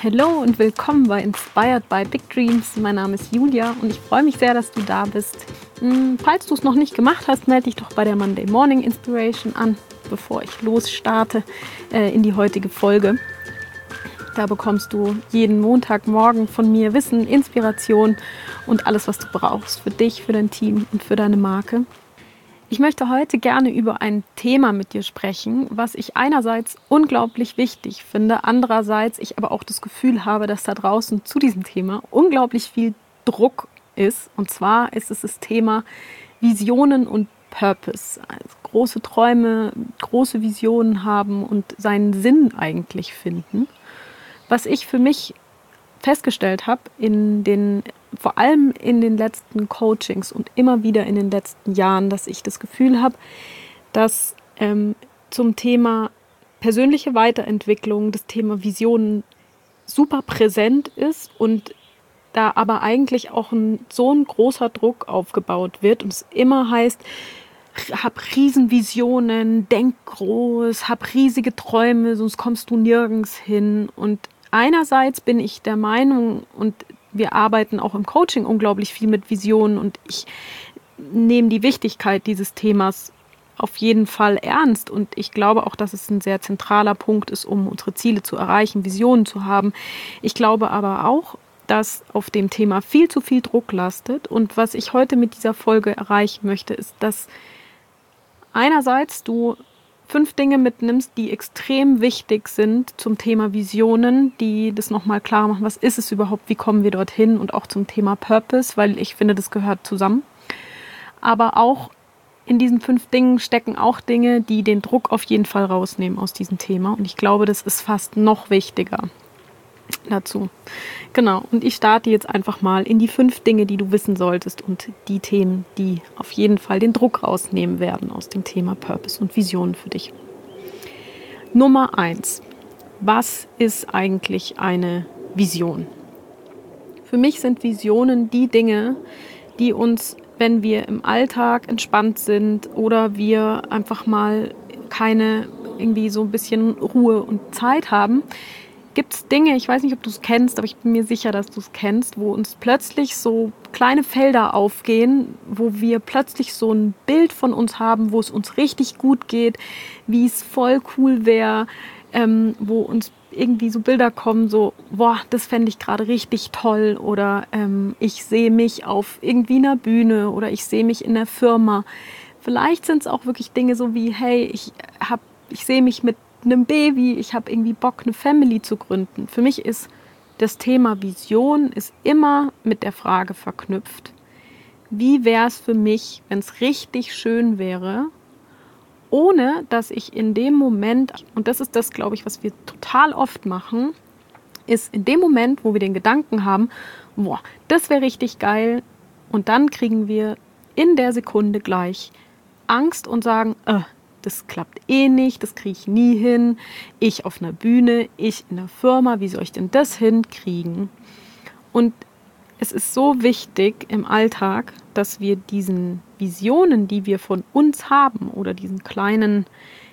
Hallo und willkommen bei Inspired by Big Dreams. Mein Name ist Julia und ich freue mich sehr, dass du da bist. Falls du es noch nicht gemacht hast, melde dich doch bei der Monday Morning Inspiration an, bevor ich losstarte in die heutige Folge. Da bekommst du jeden Montagmorgen von mir Wissen, Inspiration und alles, was du brauchst für dich, für dein Team und für deine Marke. Ich möchte heute gerne über ein Thema mit dir sprechen, was ich einerseits unglaublich wichtig finde, andererseits ich aber auch das Gefühl habe, dass da draußen zu diesem Thema unglaublich viel Druck ist. Und zwar ist es das Thema Visionen und Purpose. Also große Träume, große Visionen haben und seinen Sinn eigentlich finden. Was ich für mich festgestellt habe, vor allem in den letzten Coachings und immer wieder in den letzten Jahren, dass ich das Gefühl habe, dass zum Thema persönliche Weiterentwicklung das Thema Visionen super präsent ist und da aber eigentlich auch so ein großer Druck aufgebaut wird und es immer heißt, hab Riesenvisionen, denk groß, hab riesige Träume, sonst kommst du nirgends hin. Und einerseits bin ich der Meinung, und wir arbeiten auch im Coaching unglaublich viel mit Visionen und ich nehme die Wichtigkeit dieses Themas auf jeden Fall ernst und ich glaube auch, dass es ein sehr zentraler Punkt ist, um unsere Ziele zu erreichen, Visionen zu haben. Ich glaube aber auch, dass auf dem Thema viel zu viel Druck lastet und was ich heute mit dieser Folge erreichen möchte, ist, dass einerseits du 5 Dinge mitnimmst, die extrem wichtig sind zum Thema Visionen, die das nochmal klar machen, was ist es überhaupt, wie kommen wir dorthin und auch zum Thema Purpose, weil ich finde, das gehört zusammen. Aber auch in diesen 5 Dingen stecken auch Dinge, die den Druck auf jeden Fall rausnehmen aus diesem Thema und ich glaube, das ist fast noch wichtiger dazu. Genau, und ich starte jetzt einfach mal in die 5 Dinge, die du wissen solltest und die Themen, die auf jeden Fall den Druck rausnehmen werden aus dem Thema Purpose und Visionen für dich. Nummer 1. Was ist eigentlich eine Vision? Für mich sind Visionen die Dinge, die uns, wenn wir im Alltag entspannt sind oder wir einfach mal keine irgendwie so ein bisschen Ruhe und Zeit haben, gibt es Dinge, ich weiß nicht, ob du es kennst, aber ich bin mir sicher, dass du es kennst, wo uns plötzlich so kleine Felder aufgehen, wo wir plötzlich so ein Bild von uns haben, wo es uns richtig gut geht, wie es voll cool wäre, wo uns irgendwie so Bilder kommen, so, boah, das fände ich gerade richtig toll oder ich sehe mich auf irgendwie einer Bühne oder ich sehe mich in der Firma. Vielleicht sind es auch wirklich Dinge so wie, hey, ich sehe mich mit einem Baby, ich habe irgendwie Bock, eine Family zu gründen. Für mich ist das Thema Vision ist immer mit der Frage verknüpft, wie wäre es für mich, wenn es richtig schön wäre, ohne dass ich in dem Moment, und das ist das, glaube ich, was wir total oft machen, ist in dem Moment, wo wir den Gedanken haben, boah, das wäre richtig geil, und dann kriegen wir in der Sekunde gleich Angst und sagen, das klappt eh nicht, das kriege ich nie hin. Ich auf einer Bühne, ich in der Firma, wie soll ich denn das hinkriegen? Und es ist so wichtig im Alltag, dass wir diesen Visionen, die wir von uns haben oder diesen kleinen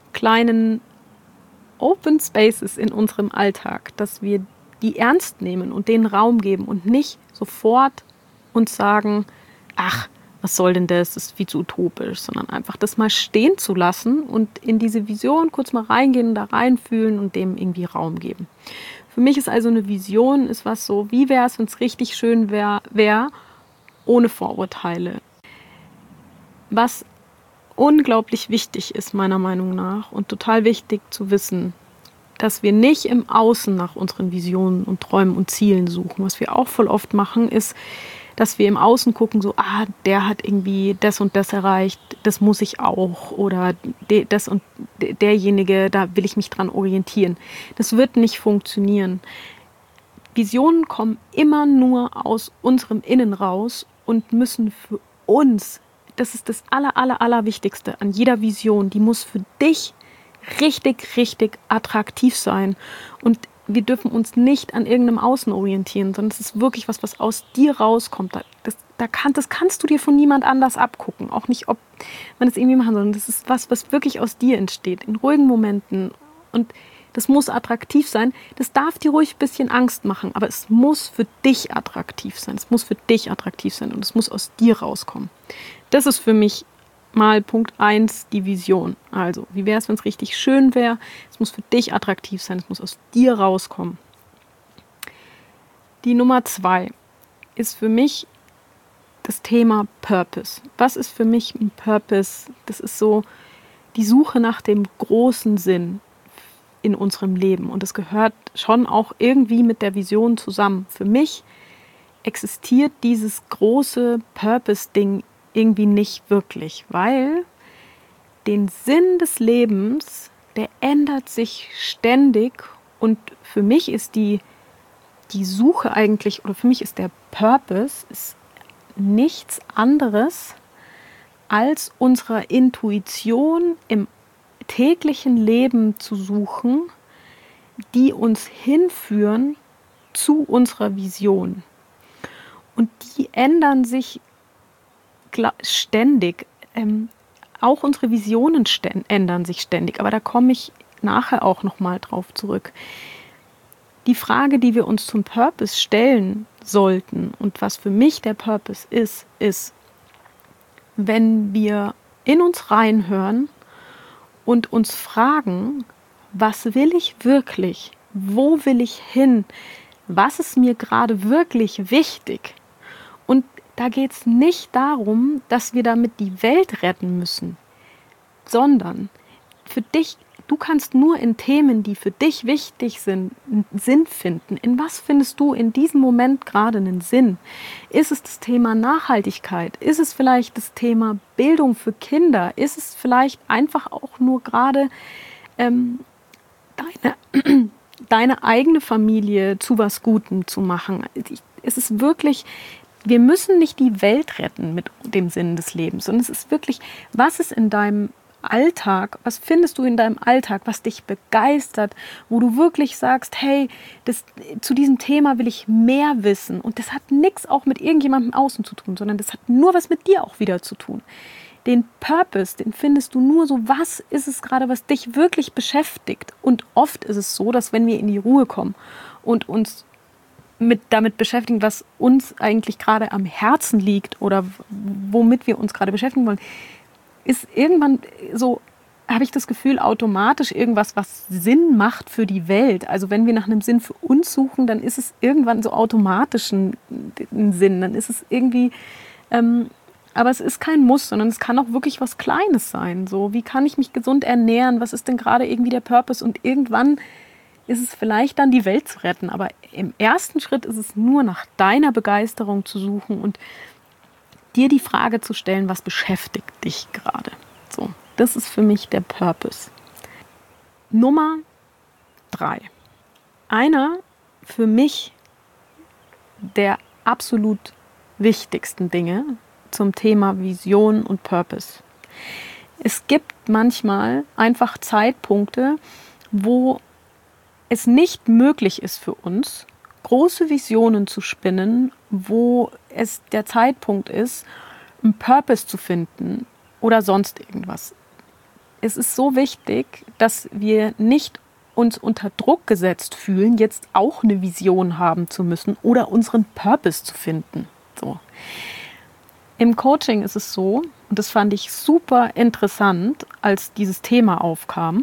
Open Spaces in unserem Alltag, dass wir die ernst nehmen und denen Raum geben und nicht sofort uns sagen, ach, was soll denn das ist viel zu utopisch, sondern einfach das mal stehen zu lassen und in diese Vision kurz mal reingehen, da reinfühlen und dem irgendwie Raum geben. Für mich ist also eine Vision, ist was so, wie wäre es, wenn es richtig schön wäre, ohne Vorurteile. Was unglaublich wichtig ist, meiner Meinung nach, und total wichtig zu wissen, dass wir nicht im Außen nach unseren Visionen und Träumen und Zielen suchen. Was wir auch voll oft machen, ist, dass wir im Außen gucken, so, der hat irgendwie das und das erreicht, das muss ich auch, oder das und derjenige, da will ich mich dran orientieren. Das wird nicht funktionieren. Visionen kommen immer nur aus unserem Innen raus und müssen für uns, das ist das Allerwichtigste an jeder Vision, die muss für dich richtig attraktiv sein und wir dürfen uns nicht an irgendeinem Außen orientieren, sondern es ist wirklich was aus dir rauskommt. Das kannst du dir von niemand anders abgucken. Auch nicht, ob man es irgendwie machen soll. Das ist was wirklich aus dir entsteht, in ruhigen Momenten. Und das muss attraktiv sein. Das darf dir ruhig ein bisschen Angst machen, aber es muss für dich attraktiv sein. Es muss für dich attraktiv sein und es muss aus dir rauskommen. Das ist für mich mal Punkt 1, die Vision. Also, wie wäre es, wenn es richtig schön wäre? Es muss für dich attraktiv sein, es muss aus dir rauskommen. Die Nummer 2 ist für mich das Thema Purpose. Was ist für mich ein Purpose? Das ist so die Suche nach dem großen Sinn in unserem Leben. Und das gehört schon auch irgendwie mit der Vision zusammen. Für mich existiert dieses große Purpose-Ding irgendwie nicht wirklich, weil den Sinn des Lebens, der ändert sich ständig. Und für mich ist die Suche eigentlich, oder für mich ist der Purpose ist nichts anderes als unserer Intuition im täglichen Leben zu suchen, die uns hinführen zu unserer Vision. Und die ändern sich ständig. Auch unsere Visionen ändern sich ständig, aber da komme ich nachher auch nochmal drauf zurück. Die Frage, die wir uns zum Purpose stellen sollten und was für mich der Purpose ist, wenn wir in uns reinhören und uns fragen, was will ich wirklich? Wo will ich hin? Was ist mir gerade wirklich wichtig? Und da geht es nicht darum, dass wir damit die Welt retten müssen, sondern für dich, du kannst nur in Themen, die für dich wichtig sind, einen Sinn finden. In was findest du in diesem Moment gerade einen Sinn? Ist es das Thema Nachhaltigkeit? Ist es vielleicht das Thema Bildung für Kinder? Ist es vielleicht einfach auch nur gerade deine eigene Familie zu was Gutem zu machen? Es ist wirklich, wir müssen nicht die Welt retten mit dem Sinn des Lebens, sondern es ist wirklich, was ist in deinem Alltag, was findest du in deinem Alltag, was dich begeistert, wo du wirklich sagst, hey, zu diesem Thema will ich mehr wissen und das hat nichts auch mit irgendjemandem außen zu tun, sondern das hat nur was mit dir auch wieder zu tun. Den Purpose, den findest du nur so, was ist es gerade, was dich wirklich beschäftigt? Und oft ist es so, dass wenn wir in die Ruhe kommen und uns damit beschäftigen, was uns eigentlich gerade am Herzen liegt oder womit wir uns gerade beschäftigen wollen, ist irgendwann so, habe ich das Gefühl, automatisch irgendwas, was Sinn macht für die Welt. Also wenn wir nach einem Sinn für uns suchen, dann ist es irgendwann so automatisch ein Sinn. Dann ist es irgendwie, aber es ist kein Muss, sondern es kann auch wirklich was Kleines sein. So, wie kann ich mich gesund ernähren? Was ist denn gerade irgendwie der Purpose? Und irgendwann ist es vielleicht dann, die Welt zu retten. Aber im ersten Schritt ist es nur nach deiner Begeisterung zu suchen und dir die Frage zu stellen, was beschäftigt dich gerade? So, das ist für mich der Purpose. Nummer 3. Einer für mich der absolut wichtigsten Dinge zum Thema Vision und Purpose. Es gibt manchmal einfach Zeitpunkte, wo es nicht möglich ist für uns, große Visionen zu spinnen, wo es der Zeitpunkt ist, einen Purpose zu finden oder sonst irgendwas. Es ist so wichtig, dass wir nicht uns unter Druck gesetzt fühlen, jetzt auch eine Vision haben zu müssen oder unseren Purpose zu finden. So. Im Coaching ist es so, und das fand ich super interessant, als dieses Thema aufkam.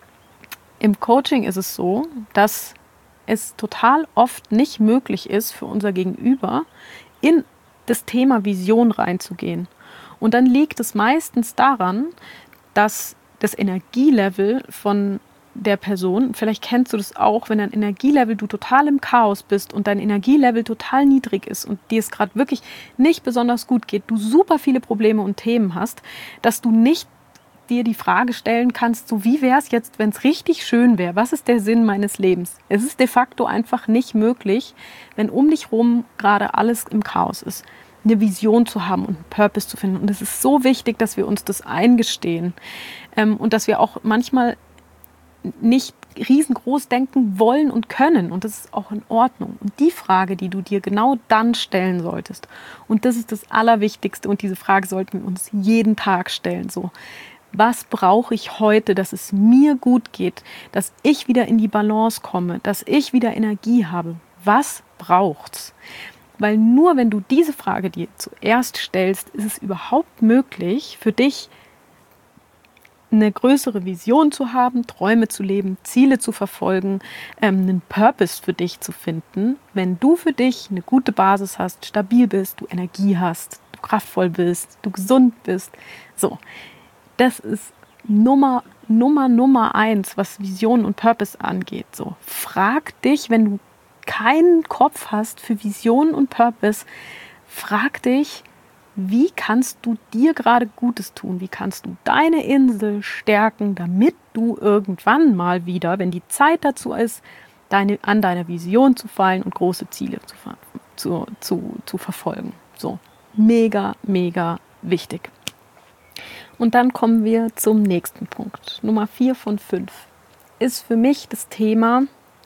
Im Coaching ist es so, dass es total oft nicht möglich ist für unser Gegenüber, in das Thema Vision reinzugehen. Und dann liegt es meistens daran, dass das Energielevel von der Person, vielleicht kennst du das auch, wenn dein Energielevel, du total im Chaos bist und dein Energielevel total niedrig ist und dir es gerade wirklich nicht besonders gut geht, du super viele Probleme und Themen hast, dass du nicht dir die Frage stellen kannst, so wie wäre es jetzt, wenn es richtig schön wäre? Was ist der Sinn meines Lebens? Es ist de facto einfach nicht möglich, wenn um dich rum gerade alles im Chaos ist, eine Vision zu haben und einen Purpose zu finden. Und es ist so wichtig, dass wir uns das eingestehen und dass wir auch manchmal nicht riesengroß denken wollen und können. Und das ist auch in Ordnung. Und die Frage, die du dir genau dann stellen solltest, und das ist das Allerwichtigste, und diese Frage sollten wir uns jeden Tag stellen, so: Was brauche ich heute, dass es mir gut geht, dass ich wieder in die Balance komme, dass ich wieder Energie habe? Was braucht's? Weil nur wenn du diese Frage dir zuerst stellst, ist es überhaupt möglich für dich, eine größere Vision zu haben, Träume zu leben, Ziele zu verfolgen, einen Purpose für dich zu finden, wenn du für dich eine gute Basis hast, stabil bist, du Energie hast, du kraftvoll bist, du gesund bist. So, das ist Nummer 1, was Vision und Purpose angeht. So, frag dich, wenn du keinen Kopf hast für Vision und Purpose, frag dich, wie kannst du dir gerade Gutes tun? Wie kannst du deine Insel stärken, damit du irgendwann mal wieder, wenn die Zeit dazu ist, an deiner Vision zu fallen und große Ziele zu verfolgen? So, mega, mega wichtig. Und dann kommen wir zum nächsten Punkt. Nummer 4 von 5 ist für mich das Thema,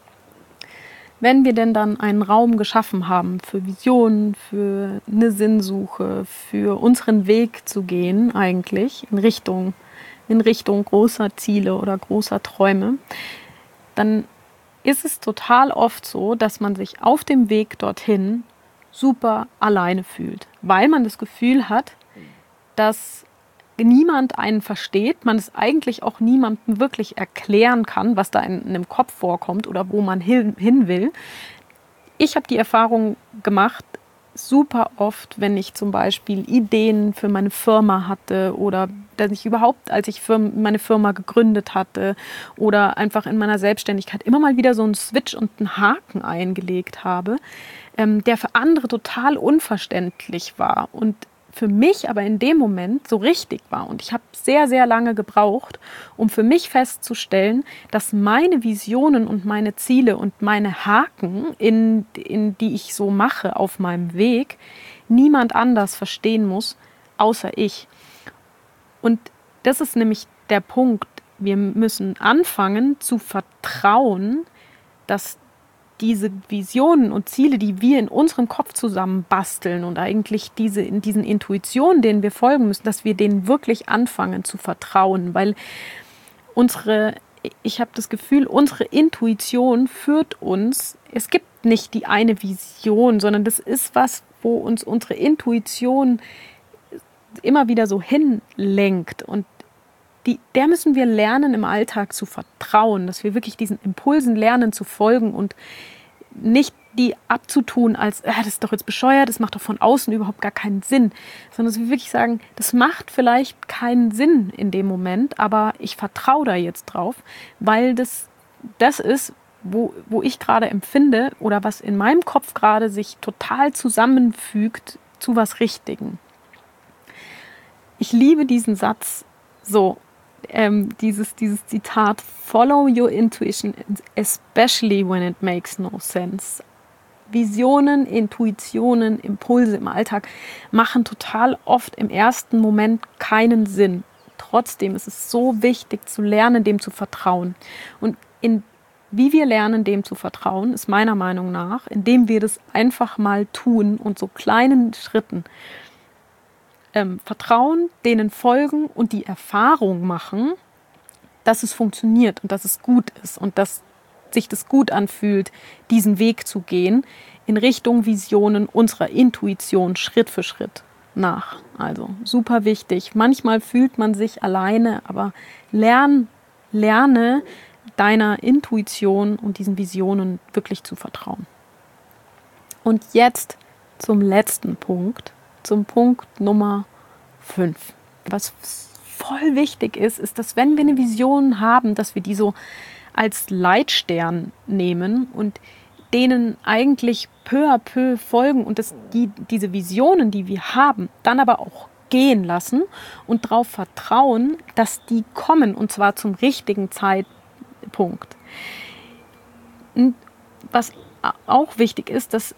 wenn wir denn dann einen Raum geschaffen haben für Visionen, für eine Sinnsuche, für unseren Weg zu gehen eigentlich in Richtung großer Ziele oder großer Träume, dann ist es total oft so, dass man sich auf dem Weg dorthin super alleine fühlt, weil man das Gefühl hat, dass niemand einen versteht, man es eigentlich auch niemandem wirklich erklären kann, was da in einem Kopf vorkommt oder wo man hin will. Ich habe die Erfahrung gemacht, super oft, wenn ich zum Beispiel Ideen für meine Firma hatte oder dass ich überhaupt, als ich meine Firma gegründet hatte oder einfach in meiner Selbstständigkeit immer mal wieder so einen Switch und einen Haken eingelegt habe, der für andere total unverständlich war und für mich aber in dem Moment so richtig war. Und ich habe sehr, sehr lange gebraucht, um für mich festzustellen, dass meine Visionen und meine Ziele und meine Haken, in die ich so mache auf meinem Weg, niemand anders verstehen muss, außer ich. Und das ist nämlich der Punkt. Wir müssen anfangen zu vertrauen, dass diese Visionen und Ziele, die wir in unserem Kopf zusammen basteln und eigentlich in diesen Intuitionen, denen wir folgen müssen, dass wir denen wirklich anfangen zu vertrauen, weil ich habe das Gefühl, unsere Intuition führt uns, es gibt nicht die eine Vision, sondern das ist was, wo uns unsere Intuition immer wieder so hinlenkt und der müssen wir lernen, im Alltag zu vertrauen, dass wir wirklich diesen Impulsen lernen zu folgen und nicht die abzutun als, das ist doch jetzt bescheuert, das macht doch von außen überhaupt gar keinen Sinn, sondern dass wir wirklich sagen, das macht vielleicht keinen Sinn in dem Moment, aber ich vertraue da jetzt drauf, weil das ist, wo ich gerade empfinde oder was in meinem Kopf gerade sich total zusammenfügt zu was Richtigen. Ich liebe diesen Satz so. Dieses Zitat, follow your intuition, especially when it makes no sense. Visionen, Intuitionen, Impulse im Alltag machen total oft im ersten Moment keinen Sinn. Trotzdem ist es so wichtig zu lernen, dem zu vertrauen. Und wie wir lernen, dem zu vertrauen, ist meiner Meinung nach, indem wir das einfach mal tun und so kleinen Schritten vertrauen, denen folgen und die Erfahrung machen, dass es funktioniert und dass es gut ist und dass sich das gut anfühlt, diesen Weg zu gehen in Richtung Visionen unserer Intuition Schritt für Schritt nach. Also super wichtig. Manchmal fühlt man sich alleine, aber lerne deiner Intuition und diesen Visionen wirklich zu vertrauen. Und jetzt zum letzten Punkt. Zum Punkt Nummer 5. Was voll wichtig ist, dass wenn wir eine Vision haben, dass wir die so als Leitstern nehmen und denen eigentlich peu à peu folgen und diese Visionen, die wir haben, dann aber auch gehen lassen und darauf vertrauen, dass die kommen und zwar zum richtigen Zeitpunkt. Und was auch wichtig ist, das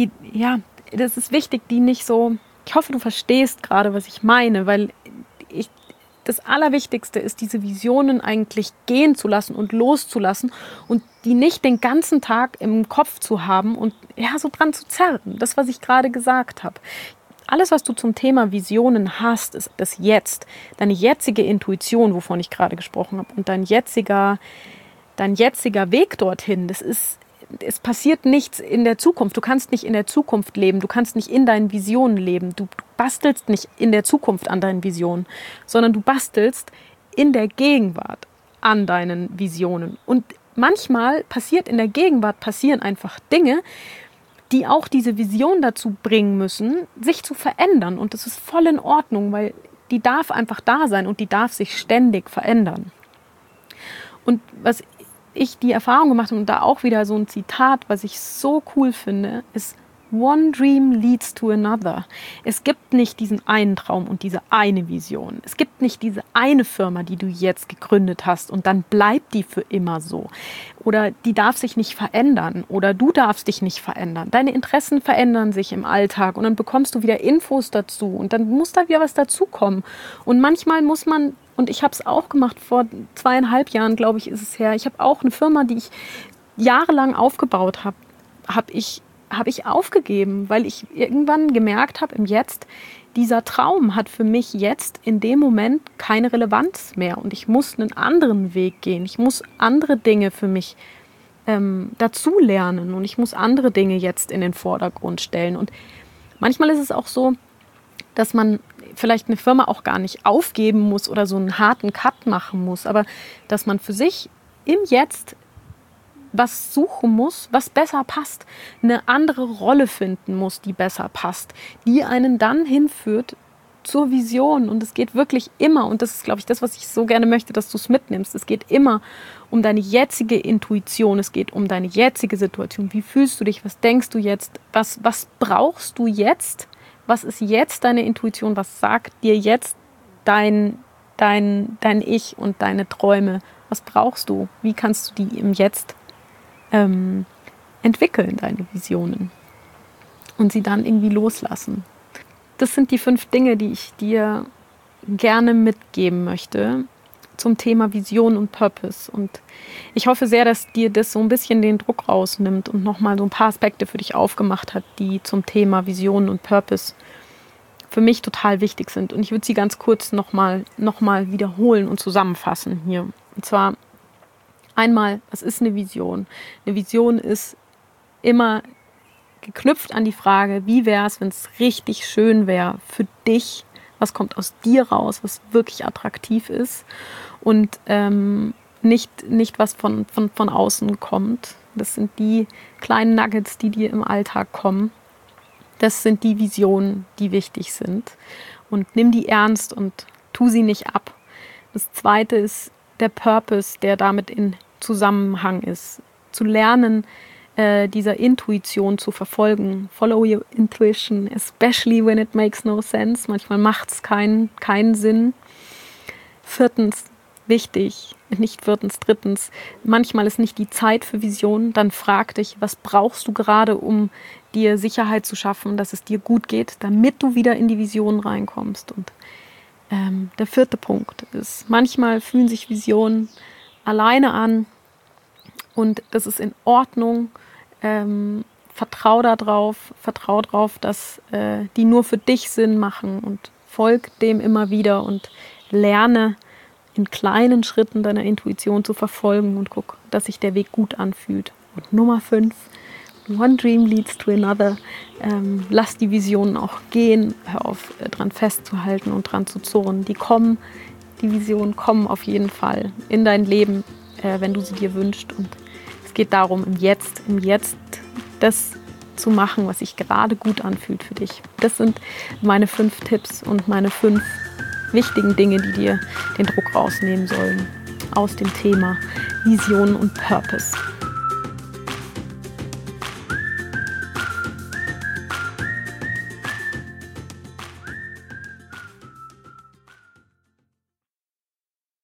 ist wichtig, die nicht so. Ich hoffe, du verstehst gerade, was ich meine, weil das Allerwichtigste ist, diese Visionen eigentlich gehen zu lassen und loszulassen und die nicht den ganzen Tag im Kopf zu haben und so dran zu zerren. Das, was ich gerade gesagt habe. Alles, was du zum Thema Visionen hast, ist das Jetzt. Deine jetzige Intuition, wovon ich gerade gesprochen habe, und dein jetziger Weg dorthin, es passiert nichts in der Zukunft. Du kannst nicht in der Zukunft leben. Du kannst nicht in deinen Visionen leben. Du bastelst nicht in der Zukunft an deinen Visionen, sondern du bastelst in der Gegenwart an deinen Visionen. Und manchmal passieren einfach Dinge, die auch diese Vision dazu bringen müssen, sich zu verändern. Und das ist voll in Ordnung, weil die darf einfach da sein und die darf sich ständig verändern. Und was ich die Erfahrung gemacht habe, und da auch wieder so ein Zitat, was ich so cool finde, ist: One dream leads to another. Es gibt nicht diesen einen Traum und diese eine Vision. Es gibt nicht diese eine Firma, die du jetzt gegründet hast und dann bleibt die für immer so. Oder die darf sich nicht verändern oder du darfst dich nicht verändern. Deine Interessen verändern sich im Alltag und dann bekommst du wieder Infos dazu und dann muss da wieder was dazukommen. Und manchmal muss man, und ich habe es auch gemacht, vor 2,5 Jahren, glaube ich, ist es her. Ich habe auch eine Firma, die ich jahrelang aufgebaut habe, habe ich aufgegeben, weil ich irgendwann gemerkt habe, im Jetzt, dieser Traum hat für mich jetzt in dem Moment keine Relevanz mehr und ich muss einen anderen Weg gehen. Ich muss andere Dinge für mich dazu lernen und ich muss andere Dinge jetzt in den Vordergrund stellen. Und manchmal ist es auch so, dass man vielleicht eine Firma auch gar nicht aufgeben muss oder so einen harten Cut machen muss, aber dass man für sich im Jetzt was suchen muss, was besser passt, eine andere Rolle finden muss, die besser passt, die einen dann hinführt zur Vision. Und es geht wirklich immer, und das ist, glaube ich, das, was ich so gerne möchte, dass du es mitnimmst, es geht immer um deine jetzige Intuition, es geht um deine jetzige Situation. Wie fühlst du dich, was denkst du jetzt, was brauchst du jetzt, was ist jetzt deine Intuition, was sagt dir jetzt dein Ich und deine Träume, was brauchst du, wie kannst du die im Jetzt entwickeln, deine Visionen, und sie dann irgendwie loslassen. Das sind die 5 Dinge, die ich dir gerne mitgeben möchte zum Thema Vision und Purpose. Und ich hoffe sehr, dass dir das so ein bisschen den Druck rausnimmt und nochmal so ein paar Aspekte für dich aufgemacht hat, die zum Thema Vision und Purpose für mich total wichtig sind. Und ich würde sie ganz kurz nochmal wiederholen und zusammenfassen hier. Und zwar einmal, was ist eine Vision? Eine Vision ist immer geknüpft an die Frage, wie wäre es, wenn es richtig schön wäre für dich? Was kommt aus dir raus, was wirklich attraktiv ist und nicht was von außen kommt. Das sind die kleinen Nuggets, die dir im Alltag kommen. Das sind die Visionen, die wichtig sind. Und nimm die ernst und tu sie nicht ab. Das Zweite ist der Purpose, der damit in Zusammenhang ist. Zu lernen, dieser Intuition zu verfolgen. Follow your intuition, especially when it makes no sense. Manchmal macht es keinen Sinn. 4. wichtig, drittens, manchmal ist nicht die Zeit für Visionen. Dann frag dich, was brauchst du gerade, um dir Sicherheit zu schaffen, dass es dir gut geht, damit du wieder in die Visionen reinkommst. Und der 4. Punkt ist, manchmal fühlen sich Visionen alleine an und das ist in Ordnung. Vertrau darauf, dass die nur für dich Sinn machen und folg dem immer wieder und lerne in kleinen Schritten deiner Intuition zu verfolgen und guck, dass sich der Weg gut anfühlt. Und Nummer 5, one dream leads to another. Lass die Visionen auch gehen, hör auf, dran festzuhalten und dran zu zurren. Die Visionen kommen auf jeden Fall in dein Leben, wenn du sie dir wünschst. Und es geht darum, im Jetzt das zu machen, was sich gerade gut anfühlt für dich. Das sind meine 5 Tipps und meine 5 wichtigen Dinge, die dir den Druck rausnehmen sollen aus dem Thema Vision und Purpose.